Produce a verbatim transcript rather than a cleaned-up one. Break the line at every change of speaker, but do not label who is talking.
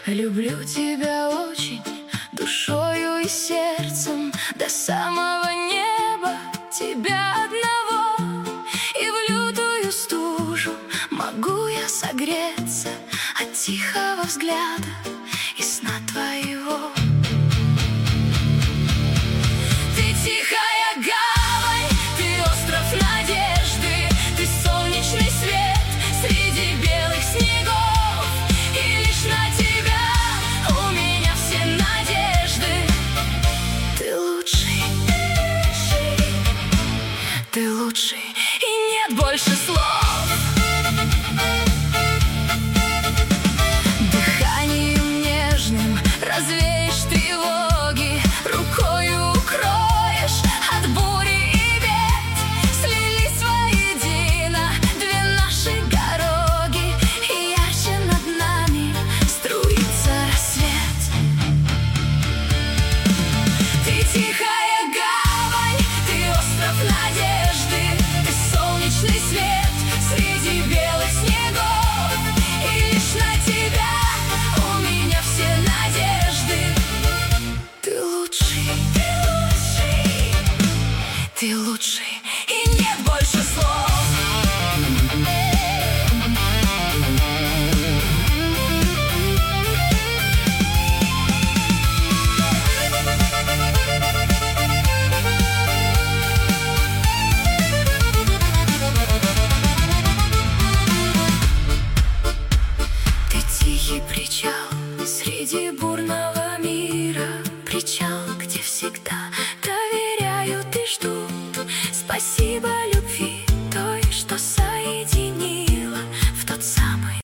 Люблю тебя очень, душою и сердцем, до самого неба тебя одного. И в лютую стужу могу я согреться от тихого взгляда и сна твоего. Ты тихая гавань, ты остров надежды, ты солнечный свет среди белых снегов. И лишь на тебя у меня все надежды. Ты лучший, ты лучший, и нет больше слов. Дыханием нежным развеешь тревоги, рукою укроешь от бури и бед. Слились воедино две наши дороги, и ярче над нами струится рассвет. Ты тихая гавань, ты остров надежды, ты солнечный свет среди белых снегов. И лишь на тебя у меня все надежды. Ты лучший, ты лучший, ты лучший, и нет больше слов. Ты тихий причал среди бурного мира, причал, где всегда доверяют и ждут. Спасибо,